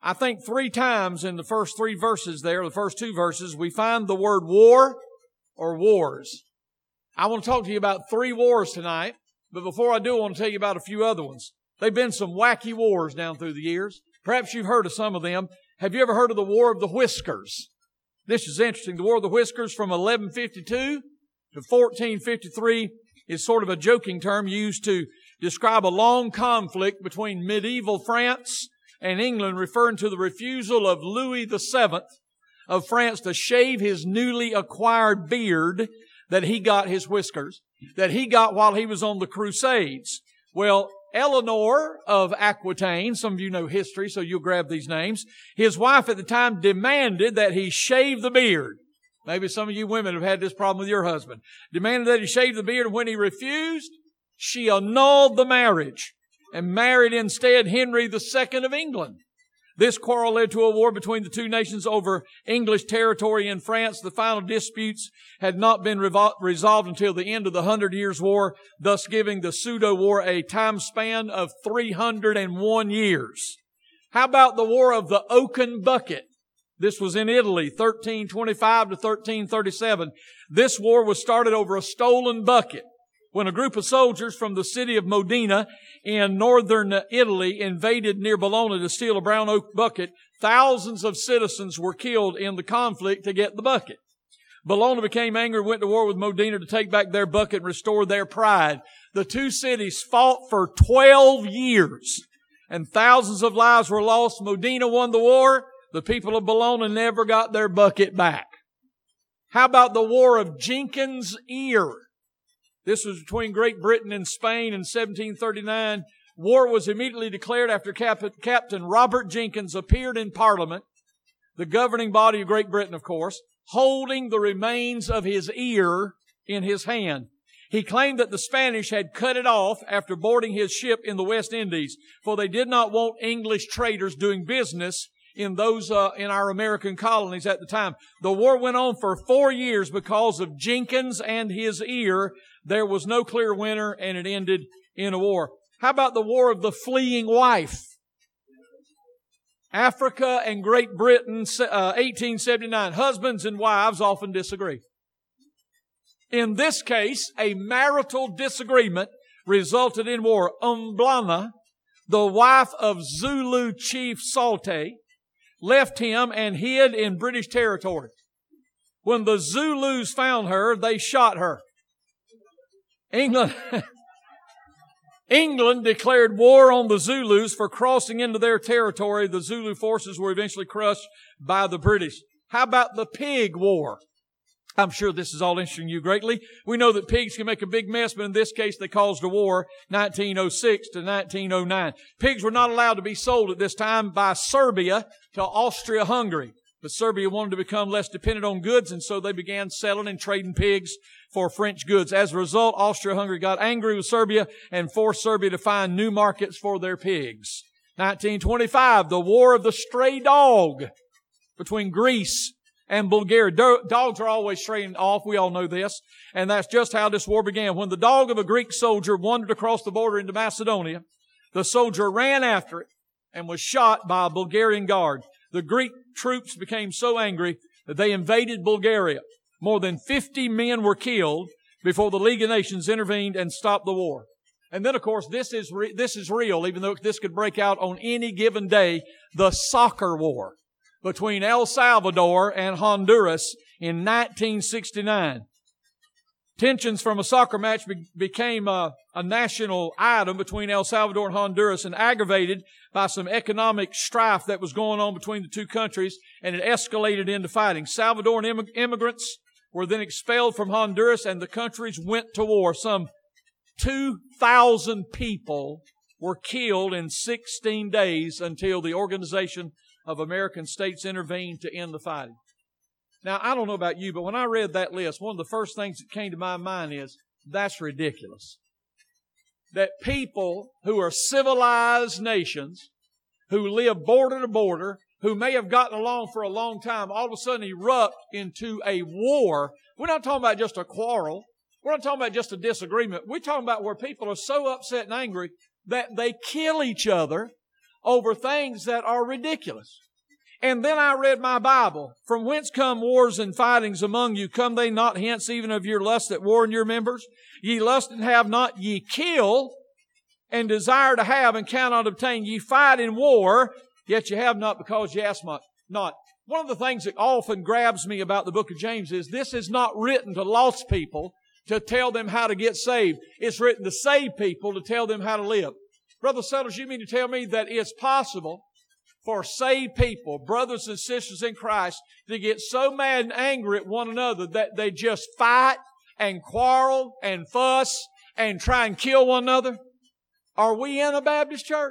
I think 3 times in the first 3 verses there, the first 2 verses, we find the word war or wars. I want to talk to you about 3 wars tonight, but before I do, I want to tell you about a few other ones. There have been some wacky wars down through the years. Perhaps you've heard of some of them. Have you ever heard of the War of the Whiskers? This is interesting. The War of the Whiskers from 1152 to 1453 is sort of a joking term used to describe a long conflict between medieval France and England, referring to the refusal of Louis VII of France to shave his newly acquired beard that he got, his whiskers, that he got while he was on the Crusades. Well, Eleanor of Aquitaine, some of you know history, so you'll grab these names. His wife at the time demanded that he shave the beard. Maybe some of you women have had this problem with your husband. Demanded that he shave the beard, and when he refused, she annulled the marriage and married instead Henry II of England. This quarrel led to a war between the 2 nations over English territory in France. The final disputes had not been resolved until the end of the 100 Years' War, thus giving the pseudo-war a time span of 301 years. How about the War of the Oaken Bucket? This was in Italy, 1325 to 1337. This war was started over a stolen bucket. When a group of soldiers from the city of Modena in northern Italy invaded near Bologna to steal a brown oak bucket, thousands of citizens were killed in the conflict to get the bucket. Bologna became angry and went to war with Modena to take back their bucket and restore their pride. The 2 cities fought for 12 years, and thousands of lives were lost. Modena won the war. The people of Bologna never got their bucket back. How about the War of Jenkins' Ear? This was between Great Britain and Spain in 1739. War was immediately declared after Captain Robert Jenkins appeared in Parliament, the governing body of Great Britain, of course, holding the remains of his ear in his hand. He claimed that the Spanish had cut it off after boarding his ship in the West Indies, for they did not want English traders doing business in those in our American colonies at the time. The war went on for 4 years because of Jenkins and his ear. There was no clear winner, and it ended in a war. How about the War of the Fleeing Wife? Africa and Great Britain, 1879. Husbands and wives often disagree. In this case, a marital disagreement resulted in war. Umblana, the wife of Zulu chief Salte, left him and hid in British territory. When the Zulus found her, they shot her. England declared war on the Zulus for crossing into their territory. The Zulu forces were eventually crushed by the British. How about the Pig War? I'm sure this is all interesting you greatly. We know that pigs can make a big mess, but in this case they caused a war, 1906 to 1909. Pigs were not allowed to be sold at this time by Serbia to Austria-Hungary. But Serbia wanted to become less dependent on goods, and so they began selling and trading pigs for French goods. As a result, Austria-Hungary got angry with Serbia and forced Serbia to find new markets for their pigs. 1925, the War of the Stray Dog between Greece and Bulgaria. Dogs are always straying off. We all know this. And that's just how this war began. When the dog of a Greek soldier wandered across the border into Macedonia, the soldier ran after it and was shot by a Bulgarian guard. The Greek troops became so angry that they invaded Bulgaria. More than 50 men were killed before the League of Nations intervened and stopped the war. And then, of course, this is real, even though this could break out on any given day, the soccer war between El Salvador and Honduras in 1969. Tensions from a soccer match became a national item between El Salvador and Honduras, and aggravated by some economic strife that was going on between the 2 countries, and it escalated into fighting. Salvadoran immigrants were then expelled from Honduras, and the countries went to war. Some 2,000 people were killed in 16 days until the Organization of American States intervened to end the fighting. Now, I don't know about you, but when I read that list, one of the first things that came to my mind is, that's ridiculous. That people who are civilized nations, who live border to border, who may have gotten along for a long time, all of a sudden erupt into a war. We're not talking about just a quarrel. We're not talking about just a disagreement. We're talking about where people are so upset and angry that they kill each other over things that are ridiculous. And then I read my Bible. From whence come wars and fightings among you? Come they not hence even of your lust that war in your members? Ye lust and have not, ye kill and desire to have and cannot obtain. Ye fight in war, yet ye have not because ye ask not. One of the things that often grabs me about the book of James is this is not written to lost people to tell them how to get saved. It's written to save people to tell them how to live. Brother Settlers, you mean to tell me that it's possible for saved people, brothers and sisters in Christ, to get so mad and angry at one another that they just fight and quarrel and fuss and try and kill one another? Are we in a Baptist church?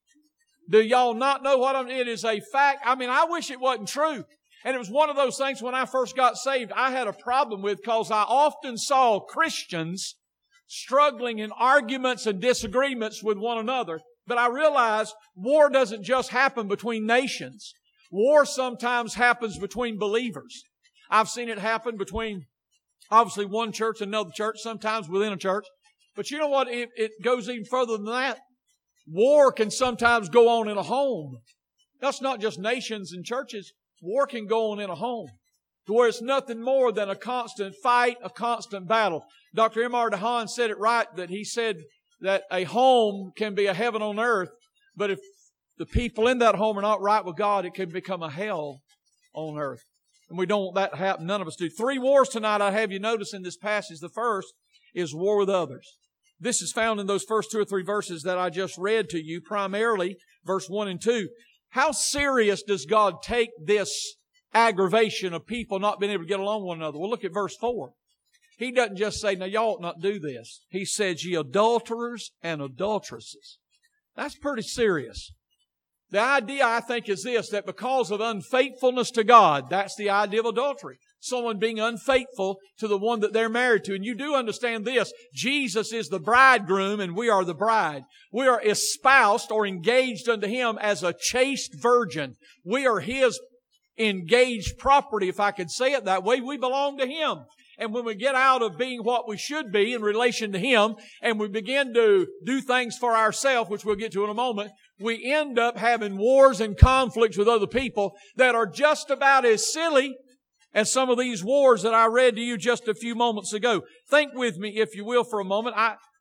Do y'all not know what it is a fact? I mean, I wish it wasn't true. And it was one of those things when I first got saved I had a problem with because I often saw Christians struggling in arguments and disagreements with one another. But I realized war doesn't just happen between nations. War sometimes happens between believers. I've seen it happen between, obviously, one church and another church, sometimes within a church. But you know what? It goes even further than that. War can sometimes go on in a home. That's not just nations and churches. War can go on in a home, to where it's nothing more than a constant fight, a constant battle. Dr. M.R. DeHaan said it right, that he said that a home can be a heaven on earth, but if the people in that home are not right with God, it can become a hell on earth. And we don't want that to happen. None of us do. 3 wars tonight I have you notice in this passage. The first is war with others. This is found in those first 2 or 3 verses that I just read to you, primarily verse 1 and 2. How serious does God take this aggravation of people not being able to get along with one another? Well, look at verse 4. He doesn't just say, now y'all ought not do this. He says, ye adulterers and adulteresses. That's pretty serious. The idea, I think, is this, that because of unfaithfulness to God, that's the idea of adultery. Someone being unfaithful to the one that they're married to. And you do understand this. Jesus is the bridegroom and we are the bride. We are espoused or engaged unto Him as a chaste virgin. We are His engaged property, if I could say it that way. We belong to Him. And when we get out of being what we should be in relation to Him and we begin to do things for ourselves, which we'll get to in a moment, we end up having wars and conflicts with other people that are just about as silly as some of these wars that I read to you just a few moments ago. Think with me, if you will, for a moment.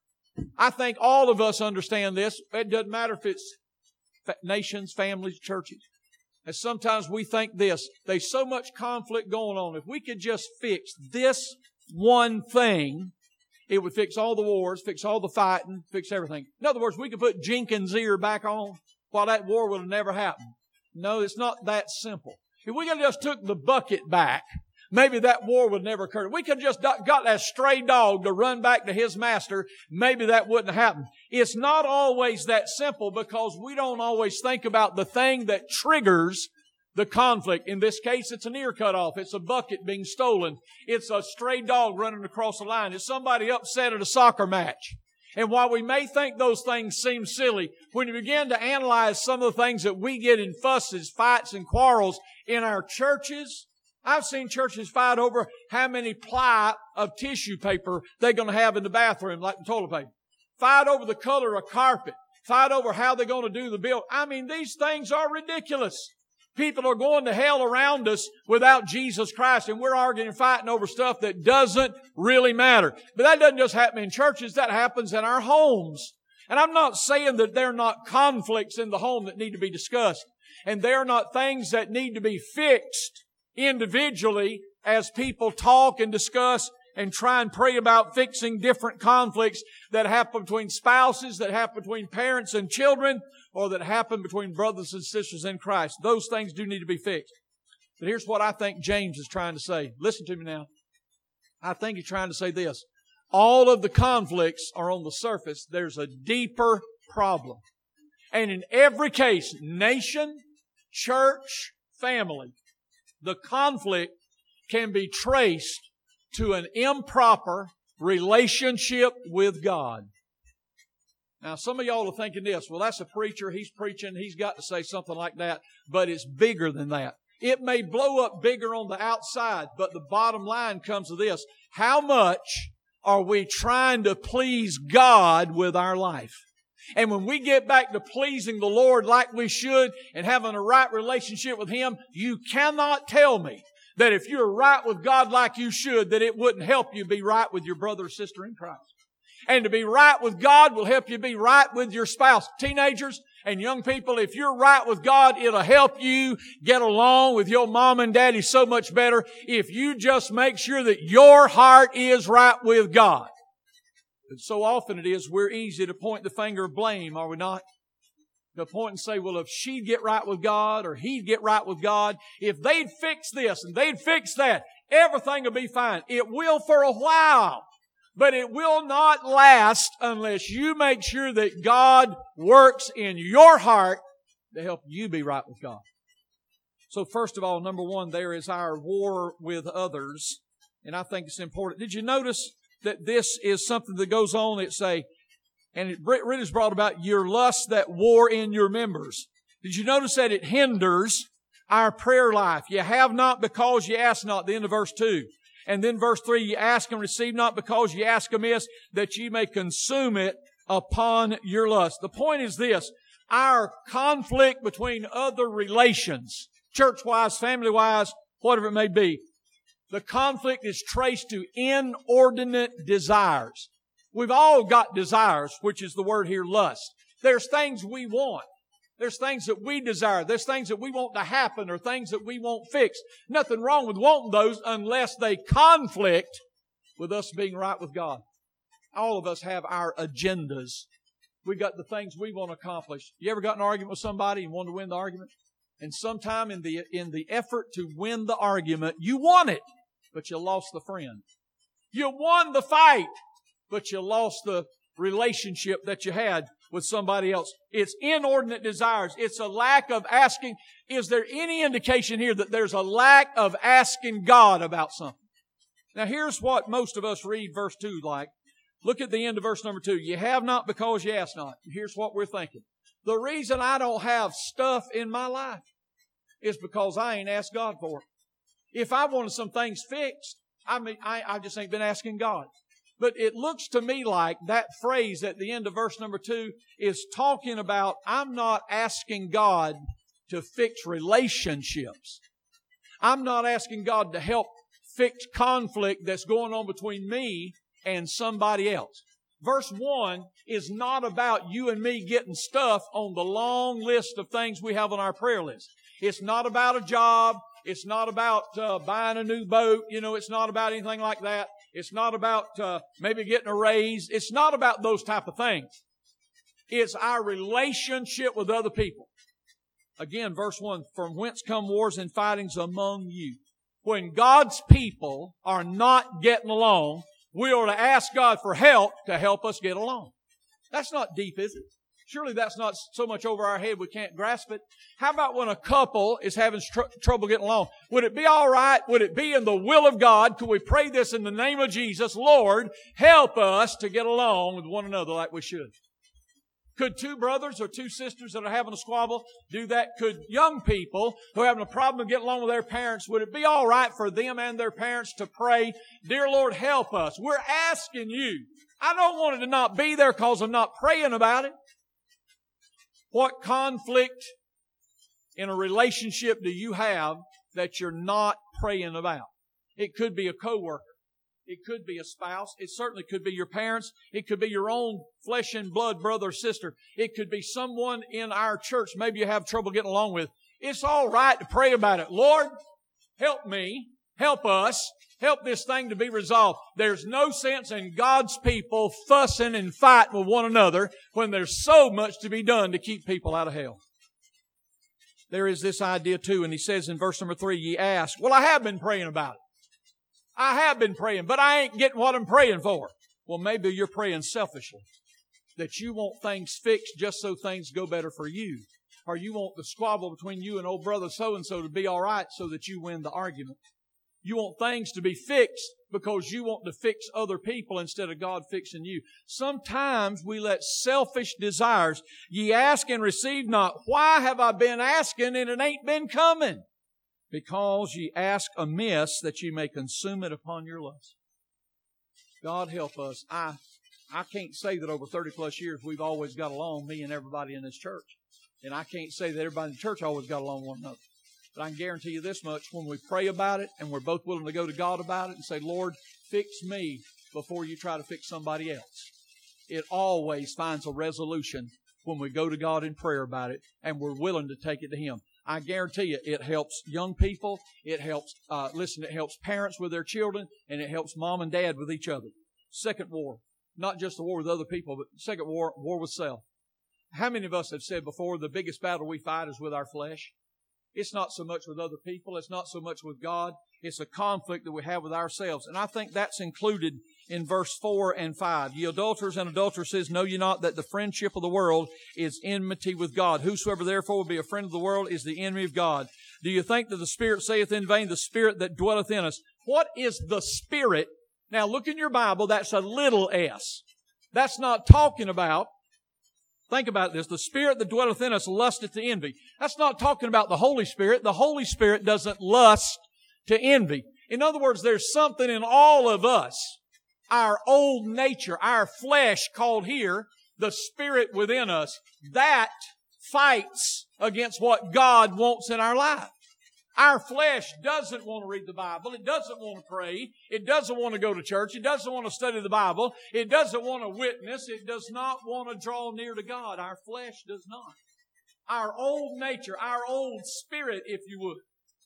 I think all of us understand this. It doesn't matter if it's nations, families, churches. And sometimes we think this, there's so much conflict going on. If we could just fix this one thing, it would fix all the wars, fix all the fighting, fix everything. In other words, we could put Jenkins' ear back on while that war would have never happened. No, it's not that simple. If we could have just took the bucket back, maybe that war would never occur. We could have just got that stray dog to run back to his master. Maybe that wouldn't happen. It's not always that simple because we don't always think about the thing that triggers the conflict. In this case, it's an ear cut off. It's a bucket being stolen. It's a stray dog running across the line. It's somebody upset at a soccer match. And while we may think those things seem silly, when you begin to analyze some of the things that we get in fusses, fights, and quarrels in our churches, I've seen churches fight over how many ply of tissue paper they're going to have in the bathroom, like the toilet paper. Fight over the color of carpet. Fight over how they're going to do the bill. I mean, these things are ridiculous. People are going to hell around us without Jesus Christ, and we're arguing and fighting over stuff that doesn't really matter. But that doesn't just happen in churches. That happens in our homes. And I'm not saying that there are not conflicts in the home that need to be discussed, and there are not things that need to be fixed individually as people talk and discuss and try and pray about fixing different conflicts that happen between spouses, that happen between parents and children, or that happen between brothers and sisters in Christ. Those things do need to be fixed. But here's what I think James is trying to say. Listen to me now. I think he's trying to say this. All of the conflicts are on the surface. There's a deeper problem. And in every case, nation, church, family, the conflict can be traced to an improper relationship with God. Now, some of y'all are thinking this, well, that's a preacher, he's preaching, he's got to say something like that, but it's bigger than that. It may blow up bigger on the outside, but the bottom line comes to this. How much are we trying to please God with our life? And when we get back to pleasing the Lord like we should and having a right relationship with Him, you cannot tell me that if you're right with God like you should, that it wouldn't help you be right with your brother or sister in Christ. And to be right with God will help you be right with your spouse. Teenagers and young people, if you're right with God, it'll help you get along with your mom and daddy so much better if you just make sure that your heart is right with God. But so often it is, we're easy to point the finger of blame, are we not? To point and say, well, if she'd get right with God or he'd get right with God, if they'd fix this and they'd fix that, everything will be fine. It will for a while, but it will not last unless you make sure that God works in your heart to help you be right with God. So first of all, number one, there is our war with others. And I think it's important. Did you notice that this is something that goes on? And it really is brought about your lust that war in your members. Did you notice that it hinders our prayer life? You have not because you ask not, the end of verse 2. And then verse 3, you ask and receive not because you ask amiss, that ye may consume it upon your lust. The point is this, our conflict between other relations, church-wise, family-wise, whatever it may be, the conflict is traced to inordinate desires. We've all got desires, which is the word here, lust. There's things we want. There's things that we desire. There's things that we want to happen or things that we want fixed. Nothing wrong with wanting those unless they conflict with us being right with God. All of us have our agendas. We've got the things we want to accomplish. You ever got in an argument with somebody and wanted to win the argument? And sometime in the effort to win the argument, you won it, but you lost the friend. You won the fight, but you lost the relationship that you had with somebody else. It's inordinate desires. It's a lack of asking. Is there any indication here that there's a lack of asking God about something? Now here's what most of us read verse 2 like. Look at the end of verse number 2. You have not because you ask not. And here's what we're thinking. The reason I don't have stuff in my life is because I ain't asked God for it. If I wanted some things fixed, I just ain't been asking God. But it looks to me like that phrase at the end of verse number 2 is talking about I'm not asking God to fix relationships. I'm not asking God to help fix conflict that's going on between me and somebody else. Verse 1 is not about you and me getting stuff on the long list of things we have on our prayer list. It's not about a job. It's not about buying a new boat. It's not about anything like that. It's not about maybe getting a raise. It's not about those type of things. It's our relationship with other people. Again, verse 1, from whence come wars and fightings among you? When God's people are not getting along, we are to ask God for help to help us get along. That's not deep, is it? Surely that's not so much over our head we can't grasp it. How about when a couple is having trouble getting along? Would it be all right? Would it be in the will of God? Could we pray this in the name of Jesus? Lord, help us to get along with one another like we should. Could two brothers or two sisters that are having a squabble do that? Could young people who are having a problem getting along with their parents, would it be all right for them and their parents to pray, Dear Lord, help us? We're asking you. I don't want it to not be there because I'm not praying about it. What conflict in a relationship do you have that you're not praying about? It could be a coworker. It could be a spouse. It certainly could be your parents. It could be your own flesh and blood brother or sister. It could be someone in our church maybe you have trouble getting along with. It's all right to pray about it. Lord, help me. Help us. Help this thing to be resolved. There's no sense in God's people fussing and fighting with one another when there's so much to be done to keep people out of hell. There is this idea too, and he says in verse number 3, ye ask, well, I have been praying about it. I have been praying, but I ain't getting what I'm praying for. Well, maybe you're praying selfishly. That you want things fixed just so things go better for you. Or you want the squabble between you and old brother so-and-so to be all right so that you win the argument. You want things to be fixed because you want to fix other people instead of God fixing you. Sometimes we let selfish desires, ye ask and receive not. Why have I been asking and it ain't been coming? Because ye ask amiss that ye may consume it upon your lust. God help us. I I can't say that over 30 plus years we've always got along, me and everybody in this church. And I can't say that everybody in the church always got along with one another. But I can guarantee you this much, when we pray about it and we're both willing to go to God about it and say, Lord, fix me before you try to fix somebody else. It always finds a resolution when we go to God in prayer about it and we're willing to take it to Him. I guarantee you it helps young people, it helps, it helps parents with their children, and it helps mom and dad with each other. Second war, not just the war with other people, but second war with self. How many of us have said before, the biggest battle we fight is with our flesh? It's not so much with other people. It's not so much with God. It's a conflict that we have with ourselves. And I think that's included in verse 4 and 5. Ye adulterers and adulteresses, know ye not that the friendship of the world is enmity with God? Whosoever therefore will be a friend of the world is the enemy of God. Do you think that the Spirit saith in vain, the Spirit that dwelleth in us? What is the Spirit? Now look in your Bible, that's a little s. That's not talking about, think about this, the Spirit that dwelleth in us lusteth to envy. That's not talking about the Holy Spirit. The Holy Spirit doesn't lust to envy. In other words, there's something in all of us, our old nature, our flesh called here, the Spirit within us, that fights against what God wants in our life. Our flesh doesn't want to read the Bible. It doesn't want to pray. It doesn't want to go to church. It doesn't want to study the Bible. It doesn't want to witness. It does not want to draw near to God. Our flesh does not. Our old nature, our old spirit, if you would.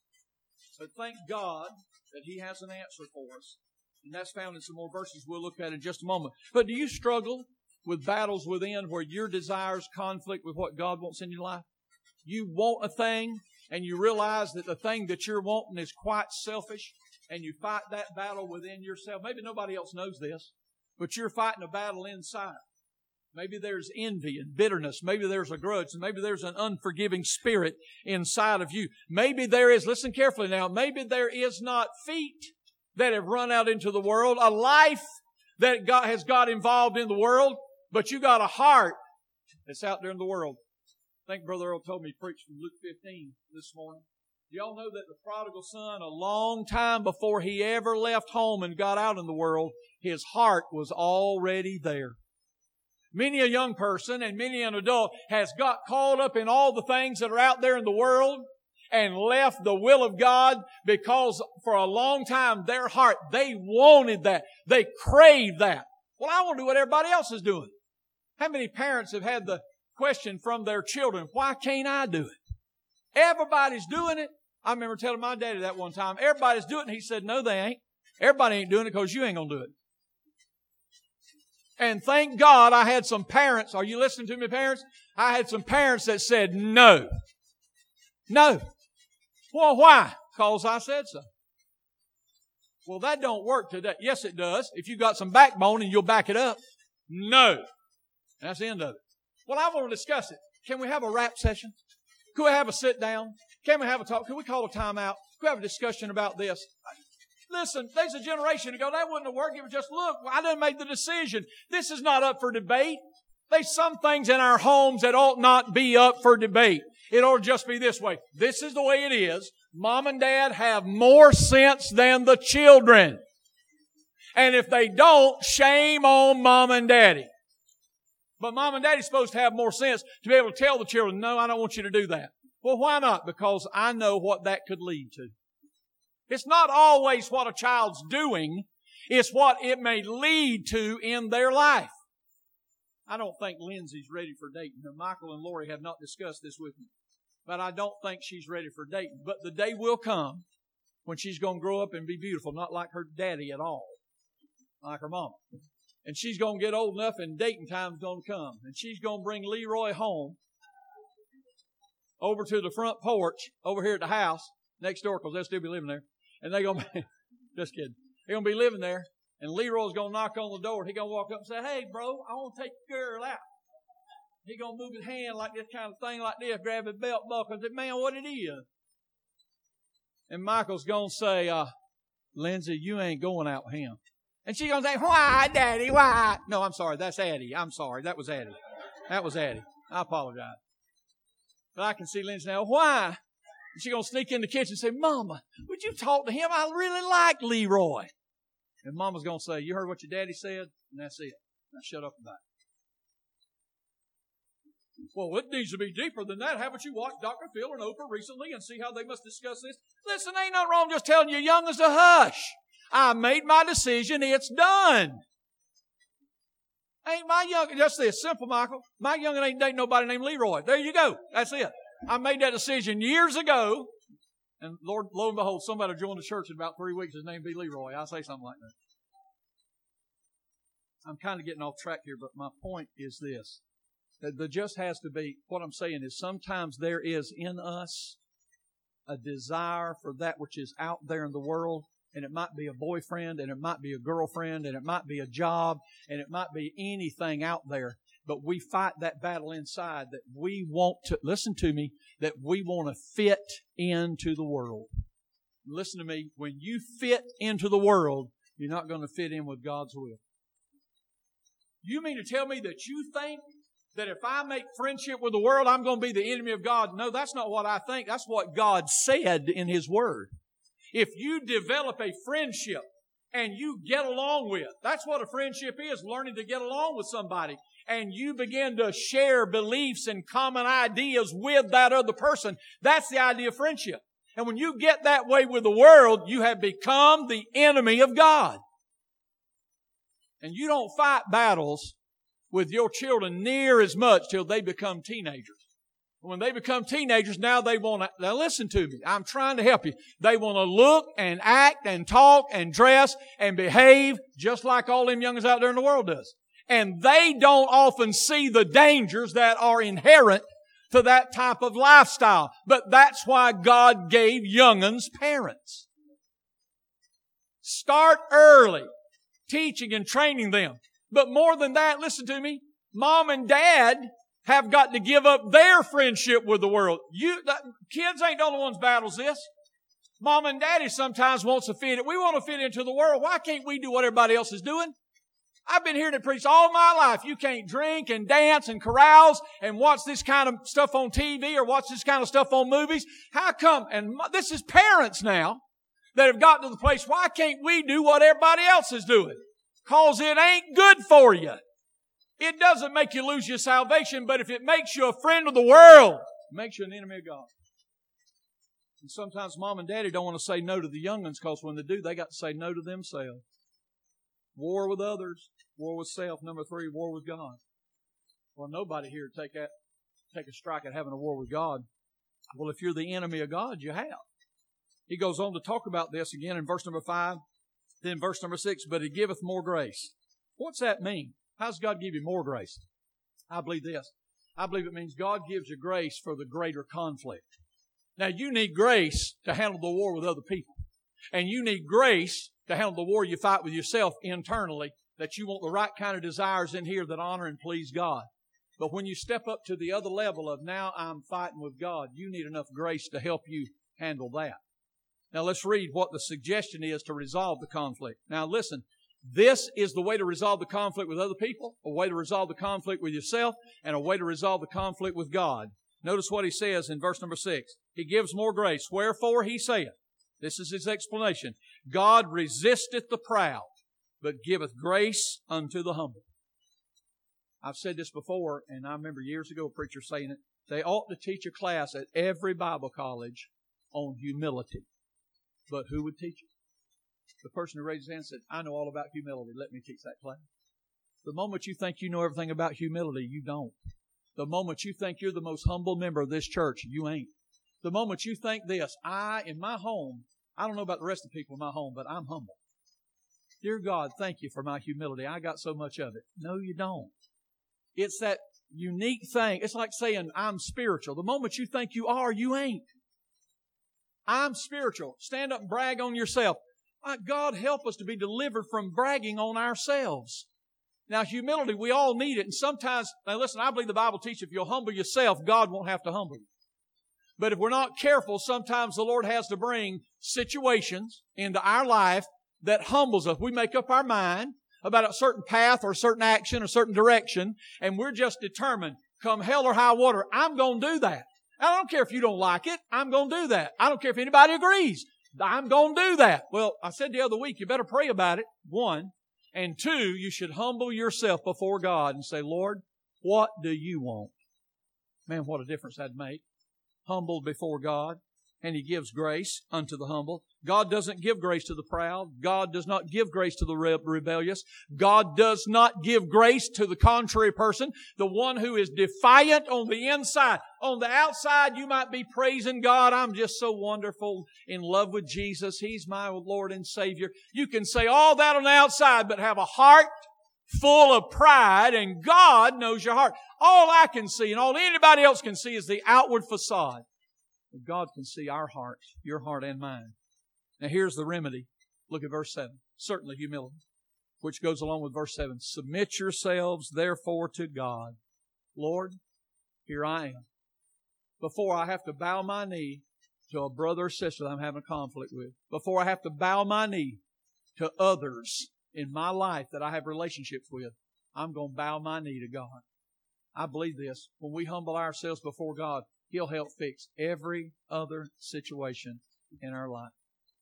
But thank God that He has an answer for us. And that's found in some more verses we'll look at in just a moment. But do you struggle with battles within where your desires conflict with what God wants in your life? You want a thing, and you realize that the thing that you're wanting is quite selfish, and you fight that battle within yourself. Maybe nobody else knows this, but you're fighting a battle inside. Maybe there's envy and bitterness. Maybe there's a grudge. Maybe there's an unforgiving spirit inside of you. Maybe there is, listen carefully now, maybe there is not feet that have run out into the world, a life that has got involved in the world, but you got a heart that's out there in the world. I think Brother Earl told me he preached from Luke 15 this morning. Do y'all know that the prodigal son, a long time before he ever left home and got out in the world, his heart was already there? Many a young person and many an adult has got caught up in all the things that are out there in the world and left the will of God because for a long time their heart, they wanted that. They craved that. Well, I want to do what everybody else is doing. How many parents have had the question from their children, why can't I do it? Everybody's doing it. I remember telling my daddy that one time. Everybody's doing it. He said, no, they ain't. Everybody ain't doing it because you ain't going to do it. And thank God I had some parents. Are you listening to me, parents? I had some parents that said no. No. Well, why? Because I said so. Well, that don't work today. Yes, it does. If you've got some backbone and you'll back it up. No. That's the end of it. Well, I want to discuss it. Can we have a rap session? Could we have a sit down? Can we have a talk? Could we call a timeout? Could we have a discussion about this? Listen, there's a generation ago, that wouldn't have worked. It was just, look, I done made the decision. This is not up for debate. There's some things in our homes that ought not be up for debate. It ought to just be this way. This is the way it is. Mom and Dad have more sense than the children. And if they don't, shame on Mom and Daddy. But Mom and Daddy's supposed to have more sense to be able to tell the children, no, I don't want you to do that. Well, why not? Because I know what that could lead to. It's not always what a child's doing. It's what it may lead to in their life. I don't think Lindsay's ready for dating. Now, Michael and Lori have not discussed this with me. But I don't think she's ready for dating. But the day will come when she's going to grow up and be beautiful, not like her daddy at all, like her mama. And she's going to get old enough and dating time's going to come. And she's going to bring Leroy home over to the front porch over here at the house next door because they'll still be living there. And they're going to be, just kidding. They're going to be living there. And Leroy's going to knock on the door. He's going to walk up and say, hey, bro, I want to take the girl out. He's going to move his hand like this kind of thing like this, grab his belt buckle and say, man, what it is? And Michael's going to say, Lindsay, you ain't going out with him. And she's going to say, why, Daddy, why? No, I'm sorry. That's Addie. I'm sorry. That was Addie. That was Addie. I apologize. But I can see Lindsay now. Why? And she's going to sneak in the kitchen and say, Mama, would you talk to him? I really like Leroy. And Mama's going to say, you heard what your daddy said? And that's it. Now shut up about it. Well, it needs to be deeper than that. Haven't you watched Dr. Phil and Oprah recently and see how they must discuss this? Listen, ain't nothing wrong just telling your young'uns to hush. I made my decision. It's done. Ain't my young'un, just this, simple, Michael. My young'un ain't dating nobody named Leroy. There you go. That's it. I made that decision years ago. And Lord, lo and behold, somebody will join the church in about 3 weeks. His name be Leroy. I'll say something like that. I'm kind of getting off track here, but my point is this. That there just has to be, what I'm saying is sometimes there is in us a desire for that which is out there in the world, and it might be a boyfriend, and it might be a girlfriend, and it might be a job, and it might be anything out there. But we fight that battle inside that we want to, listen to me, that we want to fit into the world. Listen to me, when you fit into the world, you're not going to fit in with God's will. You mean to tell me that you think that if I make friendship with the world, I'm going to be the enemy of God? No, that's not what I think. That's what God said in His Word. If you develop a friendship and you get along with, that's what a friendship is, learning to get along with somebody. And you begin to share beliefs and common ideas with that other person. That's the idea of friendship. And when you get that way with the world, you have become the enemy of God. And you don't fight battles with your children near as much till they become teenagers. When they become teenagers, now they want to, now listen to me, I'm trying to help you. They want to look and act and talk and dress and behave just like all them youngins out there in the world does. And they don't often see the dangers that are inherent to that type of lifestyle. But that's why God gave youngins parents. Start early, teaching and training them. But more than that, listen to me, Mom and Dad have got to give up their friendship with the world. Kids ain't the only ones battles this. Mom and Daddy sometimes wants to fit it. We want to fit into the world. Why can't we do what everybody else is doing? I've been hearing it preached all my life. You can't drink and dance and carouse and watch this kind of stuff on TV or watch this kind of stuff on movies. How come? And this is parents now that have gotten to the place, why can't we do what everybody else is doing? Because it ain't good for you. It doesn't make you lose your salvation, but if it makes you a friend of the world, it makes you an enemy of God. And sometimes Mom and Daddy don't want to say no to the young'uns because when they do, they got to say no to themselves. War with others, war with self. Number 3, war with God. Well, nobody here take a strike at having a war with God. Well, if you're the enemy of God, you have. He goes on to talk about this again in verse number 5, then verse number 6, but He giveth more grace. What's that mean? How does God give you more grace? I believe this. I believe it means God gives you grace for the greater conflict. Now, you need grace to handle the war with other people. And you need grace to handle the war you fight with yourself internally, that you want the right kind of desires in here that honor and please God. But when you step up to the other level of now I'm fighting with God, you need enough grace to help you handle that. Now let's read what the suggestion is to resolve the conflict. Now listen, this is the way to resolve the conflict with other people, a way to resolve the conflict with yourself, and a way to resolve the conflict with God. Notice what he says in verse number 6. He gives more grace. Wherefore he saith, this is his explanation, God resisteth the proud, but giveth grace unto the humble. I've said this before, and I remember years ago a preacher saying it. They ought to teach a class at every Bible college on humility. But who would teach it? The person who raised his hand said, I know all about humility. Let me teach that class. The moment you think you know everything about humility, you don't. The moment you think you're the most humble member of this church, you ain't. The moment you think this, in my home, I don't know about the rest of the people in my home, but I'm humble. Dear God, thank you for my humility. I got so much of it. No, you don't. It's that unique thing. It's like saying, I'm spiritual. The moment you think you are, you ain't. I'm spiritual. Stand up and brag on yourself. God, help us to be delivered from bragging on ourselves. Now, humility, we all need it. And sometimes, now listen, I believe the Bible teaches if you'll humble yourself, God won't have to humble you. But if we're not careful, sometimes the Lord has to bring situations into our life that humbles us. We make up our mind about a certain path or a certain action or a certain direction, and we're just determined, come hell or high water, I'm going to do that. I don't care if you don't like it, I'm going to do that. I don't care if anybody agrees, I'm going to do that. Well, I said the other week, you better pray about it, one. And two, you should humble yourself before God and say, Lord, what do you want? Man, what a difference that'd make. Humbled before God. And He gives grace unto the humble. God doesn't give grace to the proud. God does not give grace to the rebellious. God does not give grace to the contrary person, the one who is defiant on the inside. On the outside, you might be praising God. I'm just so wonderful, in love with Jesus. He's my Lord and Savior. You can say all that on the outside, but have a heart full of pride, and God knows your heart. All I can see and all anybody else can see is the outward facade. But God can see our hearts, your heart and mine. Now here's the remedy. Look at verse 7. Certainly humility, which goes along with verse 7. Submit yourselves therefore to God. Lord, here I am. Before I have to bow my knee to a brother or sister that I'm having a conflict with, before I have to bow my knee to others in my life that I have relationships with, I'm going to bow my knee to God. I believe this. When we humble ourselves before God, He'll help fix every other situation in our life.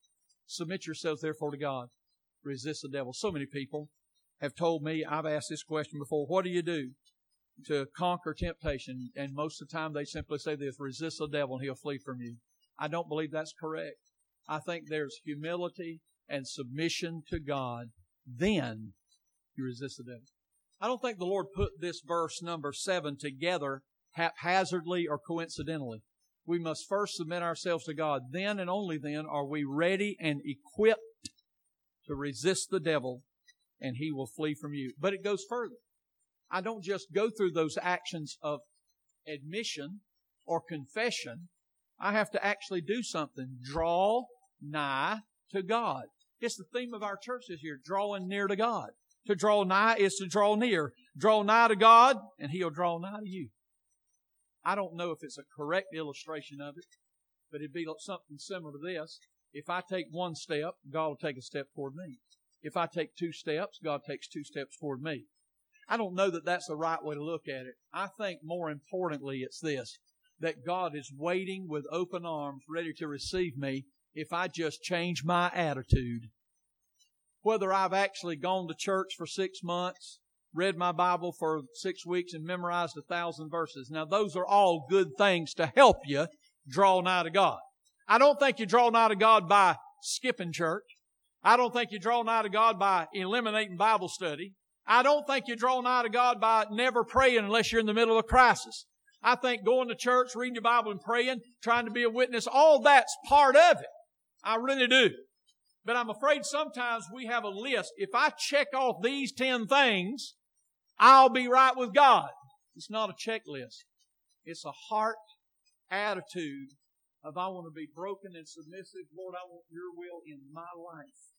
Submit yourselves therefore to God. Resist the devil. So many people have told me, I've asked this question before, what do you do to conquer temptation? And most of the time they simply say this, resist the devil and he'll flee from you. I don't believe that's correct. I think there's humility and submission to God. Then you resist the devil. I don't think the Lord put this verse number 7 together haphazardly or coincidentally. We must first submit ourselves to God. Then and only then are we ready and equipped to resist the devil, and he will flee from you. But it goes further. I don't just go through those actions of admission or confession. I have to actually do something. Draw nigh to God. It's the theme of our church this year, drawing near to God. To draw nigh is to draw near. Draw nigh to God, and He'll draw nigh to you. I don't know if it's a correct illustration of it, but it'd be something similar to this. If I take one step, God will take a step toward me. If I take 2 steps, God takes 2 steps toward me. I don't know that that's the right way to look at it. I think more importantly it's this, that God is waiting with open arms, ready to receive me if I just change my attitude. Whether I've actually gone to church for 6 months, read my Bible for 6 weeks and memorized 1,000 verses. Now those are all good things to help you draw nigh to God. I don't think you draw nigh to God by skipping church. I don't think you draw nigh to God by eliminating Bible study. I don't think you draw nigh to God by never praying unless you're in the middle of a crisis. I think going to church, reading your Bible and praying, trying to be a witness, all that's part of it. I really do. But I'm afraid sometimes we have a list. If I check off these 10 things, I'll be right with God. It's not a checklist. It's a heart attitude of I want to be broken and submissive. Lord, I want your will in my life.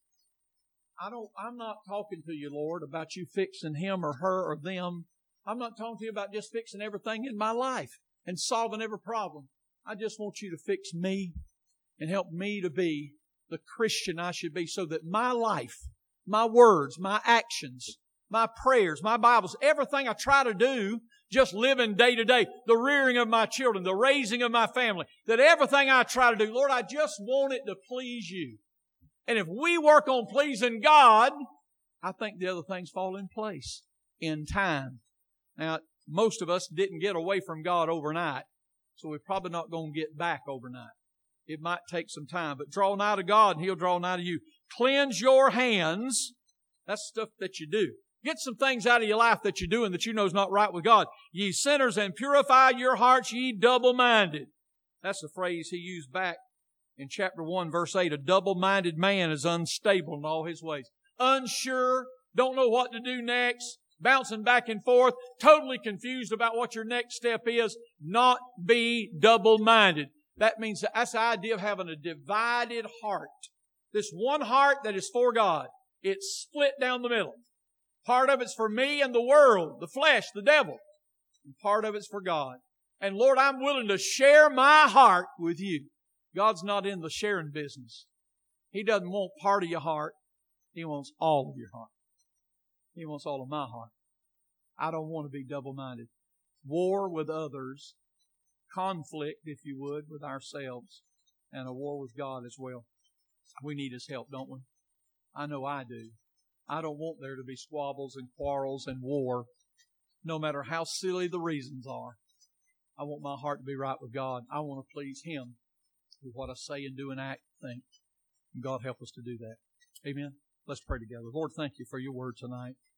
I'm not talking to you, Lord, about you fixing him or her or them. I'm not talking to you about just fixing everything in my life and solving every problem. I just want you to fix me and help me to be the Christian I should be so that my life, my words, my actions, my prayers, my Bibles, everything I try to do, just living day to day, the rearing of my children, the raising of my family, that everything I try to do, Lord, I just want it to please you. And if we work on pleasing God, I think the other things fall in place in time. Now, most of us didn't get away from God overnight, so we're probably not going to get back overnight. It might take some time, but draw nigh to God and He'll draw nigh to you. Cleanse your hands. That's stuff that you do. Get some things out of your life that you're doing that you know is not right with God. Ye sinners, and purify your hearts, ye double-minded. That's the phrase He used back in chapter 1, verse 8. A double-minded man is unstable in all his ways. Unsure, don't know what to do next, bouncing back and forth, totally confused about what your next step is. Not be double-minded. That means that's the idea of having a divided heart. This one heart that is for God. It's split down the middle. Part of it's for me and the world, the flesh, the devil. And part of it's for God. And Lord, I'm willing to share my heart with you. God's not in the sharing business. He doesn't want part of your heart. He wants all of your heart. He wants all of my heart. I don't want to be double-minded. War with others. Conflict, if you would, with ourselves. And a war with God as well. We need His help, don't we? I know I do. I don't want there to be squabbles and quarrels and war, no matter how silly the reasons are. I want my heart to be right with God. I want to please Him with what I say and do and act and think. And God help us to do that. Amen. Let's pray together. Lord, thank You for Your word tonight.